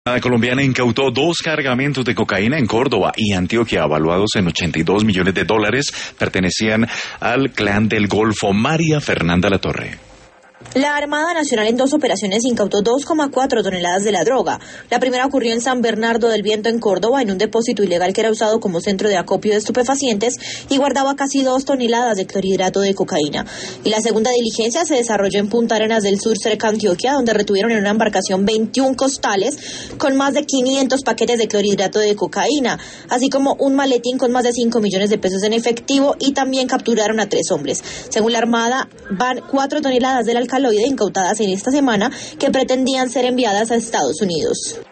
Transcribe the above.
La colombiana incautó 2 cargamentos de cocaína en Córdoba y Antioquia, avaluados en $82 millones. Pertenecían al Clan del Golfo. María Fernanda Latorre. La Armada Nacional en 2 operaciones incautó 2,4 toneladas de la droga. La primera ocurrió en San Bernardo del Viento, en Córdoba, en un depósito ilegal que era usado como centro de acopio de estupefacientes y guardaba casi 2 toneladas de clorhidrato de cocaína. Y la segunda diligencia se desarrolló en Punta Arenas del Sur, cerca de Antioquia, donde retuvieron en una embarcación 21 costales con más de 500 paquetes de clorhidrato de cocaína, así como un maletín con más de 5 millones de pesos en efectivo, y también capturaron a 3 hombres. Según la Armada, van 4 toneladas del alcaloide incautadas en esta semana que pretendían ser enviadas a Estados Unidos.